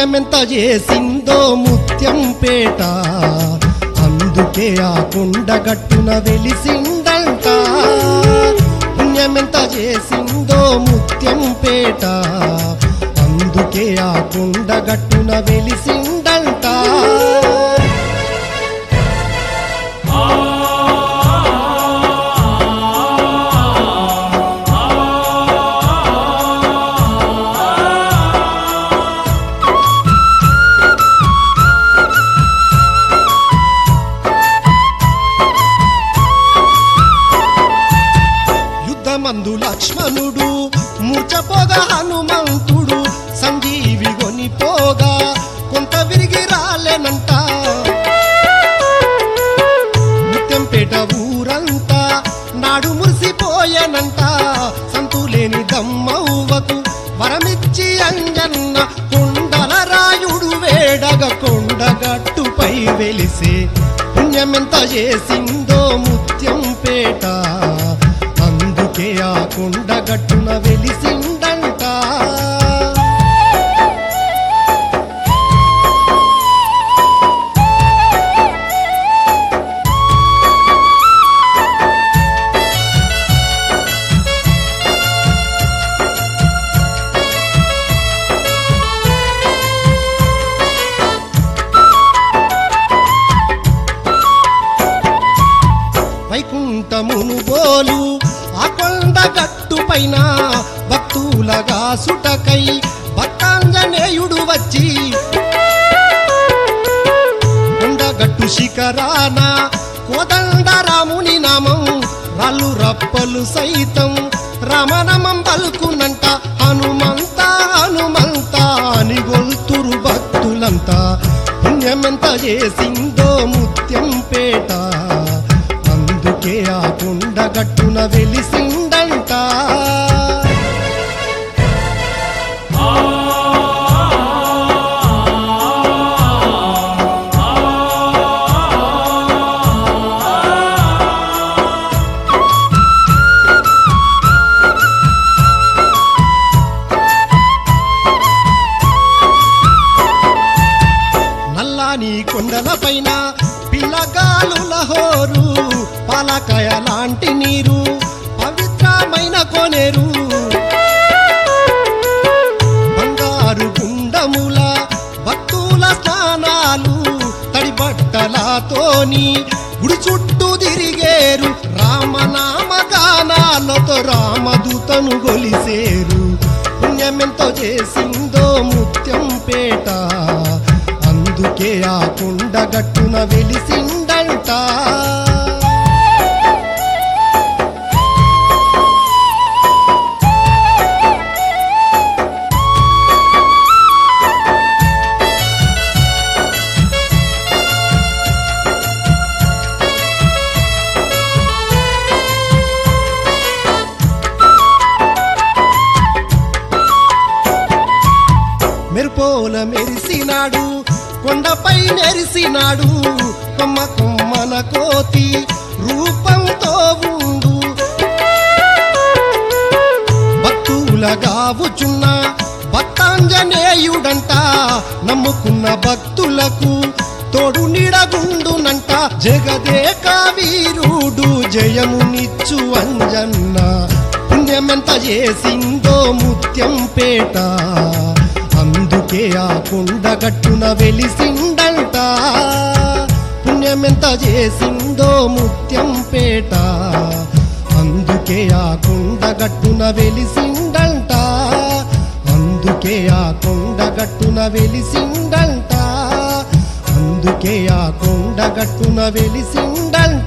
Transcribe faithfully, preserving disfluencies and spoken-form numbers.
పుణ్యమెంత చేసిందో ముత్యంపేట, అందుకే ఆ కొండగట్టున వెలిసిందంట. పుణ్యమెంత చేసిందో ముత్యంపేట, అందుకే ఆ కొండగట్టున వెలిసిందంట. మందు లక్ష్మణుడు మూర్చపోగా హనుమంతుడు సంజీవి గొనిపోగా కొంత విరిగి రాలేనంట. ముత్యంపేట ఊరంతా నాడు మురిసిపోయేనంట. సంతులేని దమ్మవ్వకు వరమిచ్చి అంజన్న కొండల రాయుడు వేడగ కొండగట్టుపై వెలిసే. పుణ్యమెంత చేసిందో ముత్యంపేట, అందుకే ఆ కొండగట్టున వెలిసిందంట. వైకుంఠమును బోలు ఆ కొండగట్టు పైన భక్తులగా సుటకై భక్తాంజనేయుడు వచ్చి, కొండగట్టు శిఖరాన కోదండరాముని నామం రాళ్ళు రప్పలు సైతం రామనామం పలుకునంట. హనుమంత హనుమంత అని గొల్తురు భక్తులంతా. పుణ్యమెంత చేసిందో ముత్యంపేట, అందుకే ఆ కొండగట్టున వెలిసిందంట. నల్లాని కొండల పైన పిల్లగాలుల హోరు, పాలకాయ లాంటి నీరు పవిత్రమైన కోనేరు, బంగారు గుండముల భక్తుల స్నానాలు తడిబట్టలతోని గుడి చుట్టూ తిరిగేరు. రామనామ గానాలతో రామదూతను గొలిసేరు. పుణ్యమెంతో చేసిందో ముత్యంపేట, అందుకే ఆ కొండగట్టున వెలిసిందంట. మెరుపోల మెరిసినాడు కొండపై నెరిసినాడు, కొమ్మ కొమ్మన కోతి రూపంతో ఉండు. భక్తులగావుచున్న భక్తాంజనేయుడంట, నమ్ముకున్న భక్తులకు తోడు నీడగుండునంట. జగదేక వీరుడు జయమునిచ్చు అంజన్న, పుణ్యమెంత చేసిందో ముత్యంపేట, అందుకే ఆ కొండగట్టున వెలిసిందంట. పుణ్యమెంత చేసిందో ముత్యంపేట, అందుకే ఆ కొండగట్టున వెలిసిందంట. అందుకే ఆ కొండగట్టున వెలిసిందంట. అందుకే ఆ కొండగట్టున వెలిసిందంట.